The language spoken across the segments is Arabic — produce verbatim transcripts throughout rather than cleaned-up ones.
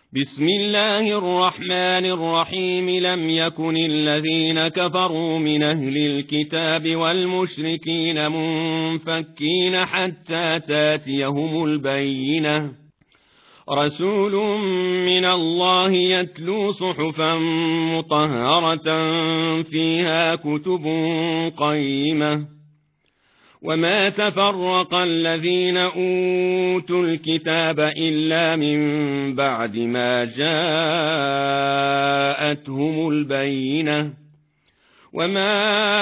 بسم الله الرحمن الرحيم لم يكن الذين كفروا من أهل الكتاب والمشركين منفكين حتى تاتيهم البينة رسول من الله يتلو صحفا مطهرة فيها كتب قيمة وما تفرق الذين أوتوا الكتاب إلا من بعد ما جاءتهم البينة وما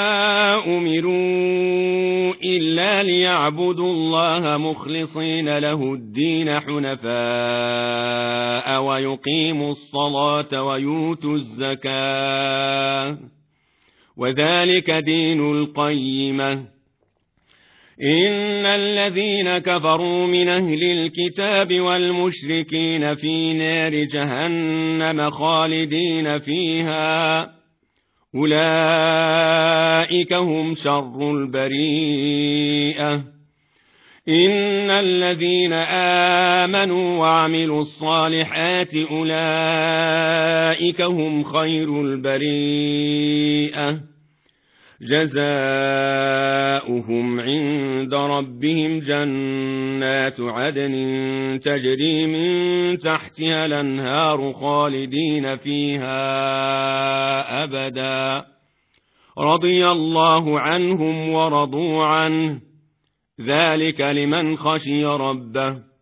أمروا إلا ليعبدوا الله مخلصين له الدين حنفاء ويقيموا الصلاة ويؤتوا الزكاة وذلك دين القيمة إن الذين كفروا من أهل الكتاب والمشركين في نار جهنم خالدين فيها أولئك هم شر البريئة إن الذين آمنوا وعملوا الصالحات أولئك هم خير البريئة جزاؤهم عند ربهم جنات عدن تجري من تحتها الأنهار خالدين فيها أبدا رضي الله عنهم ورضوا عنه ذلك لمن خشي ربه